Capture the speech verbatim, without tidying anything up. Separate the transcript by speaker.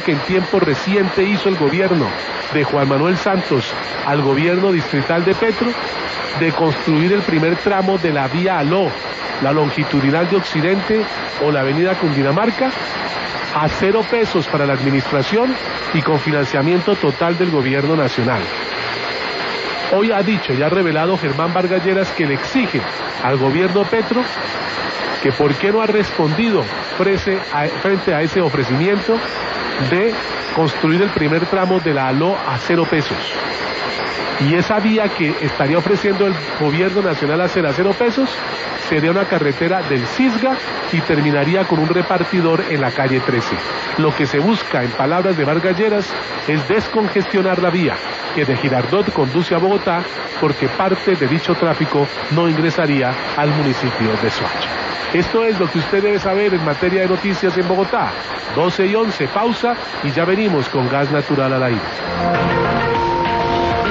Speaker 1: que en tiempo reciente hizo el gobierno de Juan Manuel Santos al gobierno distrital de Petro, de construir el primer tramo de la vía Aló, la longitudinal de Occidente o la avenida Cundinamarca, a cero pesos para la administración y con financiamiento total del gobierno nacional. Hoy ha dicho y ha revelado Germán Vargas Lleras que le exige al gobierno Petro que por qué no ha respondido frente a ese ofrecimiento de construir el primer tramo de la Aló a cero pesos. Y esa vía que estaría ofreciendo el gobierno nacional hacer a cero pesos sería una carretera del Cisga y terminaría con un repartidor en la calle trece. Lo que se busca, en palabras de Vargas Lleras, es descongestionar la vía que de Girardot conduce a Bogotá, porque parte de dicho tráfico no ingresaría al municipio de Soacha. Esto es lo que usted debe saber en materia de noticias en Bogotá. doce y once, pausa y ya venimos con Gas Natural al Aire.